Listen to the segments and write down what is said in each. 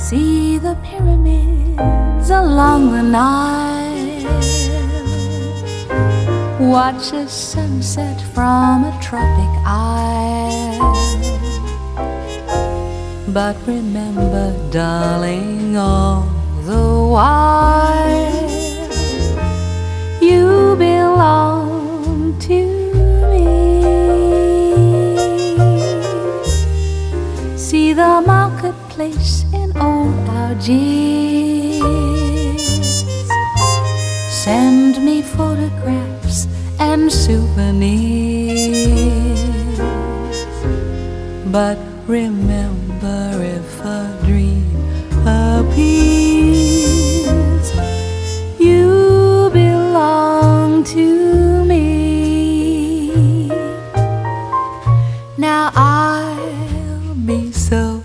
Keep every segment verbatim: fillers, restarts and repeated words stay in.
See the pyramids along the Nile, watch a sunset from a tropic isle. But remember, darling, all the while you belong to me. See the marketplace in old Algiers, send me photographs and souvenirs. But remember, if a dream appears, you belong to me. Now I'll be so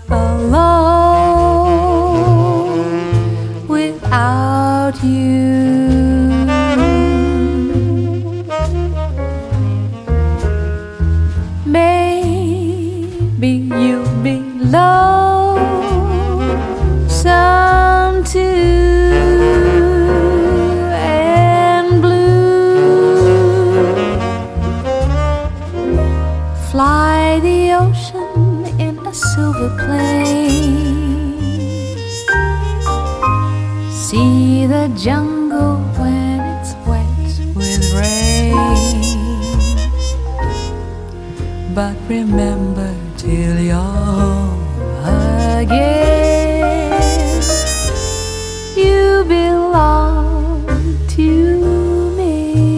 alone without you. Maybe you'll be lonesome too and blue. Fly the ocean in a silver plane, see the jungle when it's wet with rain. But remember, till you're home again, you belong to me.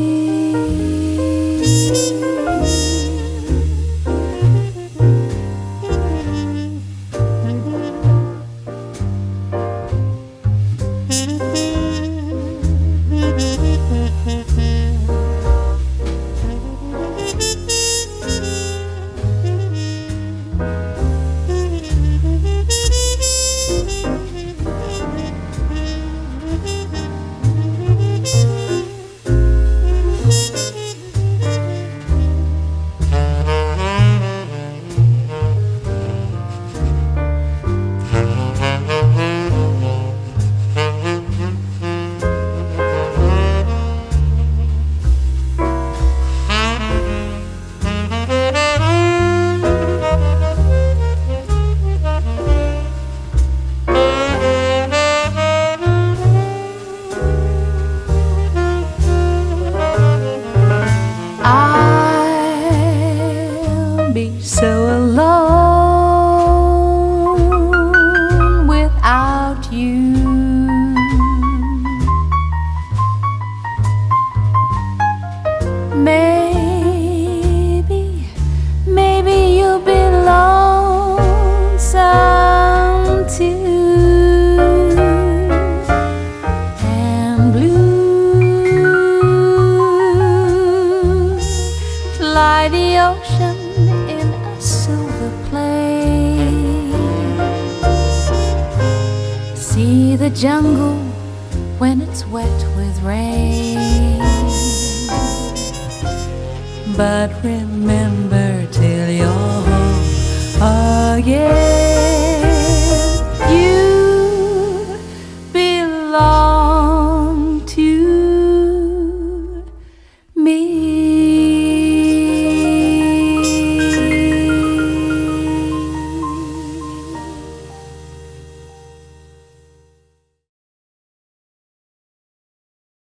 So alone without you. Maybe, maybe you'll be lonesome too and blue. Fly the ocean in a silver plane, see the jungle when it's wet with rain. But remember, till you're home again,